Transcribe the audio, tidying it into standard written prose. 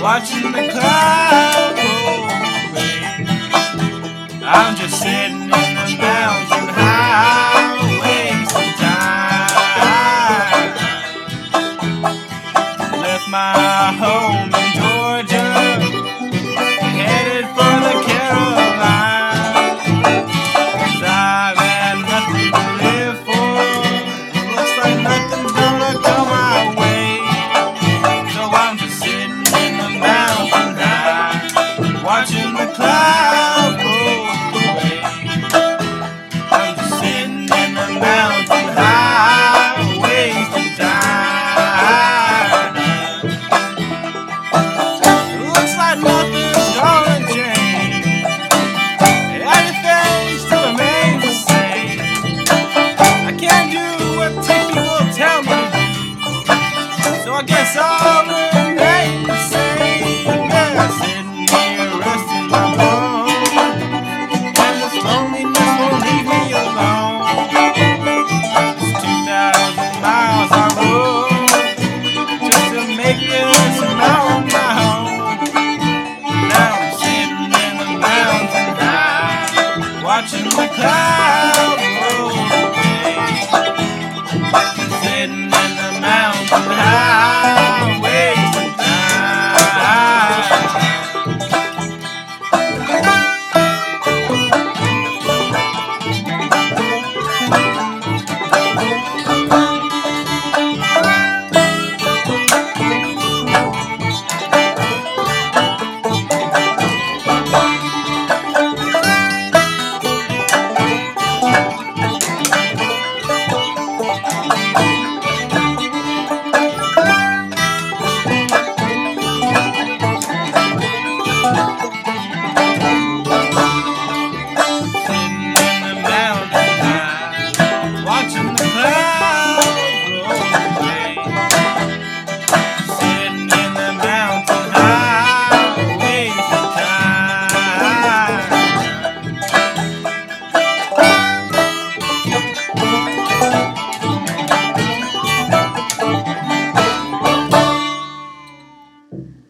watching the clouds roll away. I'm just sitting in the mountain highway sometime. Left my home in Georgia, headed for the Carolinas. 'Cause I've had nothing to live for. Looks like nothing's gonna come my way. So I'm just sitting in the mountain high, watching the clouds roll away. I'm just sitting in the mountain high, wasting time. Looks like nothing's gonna change. Everything still remains the same. I can't do what people tell me to do, so I guess I'll remain the same. Yeah, sitting here resting my bones, and this loneliness won't leave me alone. It's 2,000 miles I rode just to make this mountain my home. Now I'm sitting in the mountain high, watching the clouds roll away. Sitting in the mountain high, wasting time. Watching the clouds roll away. Sitting in the mountain high, wasting time.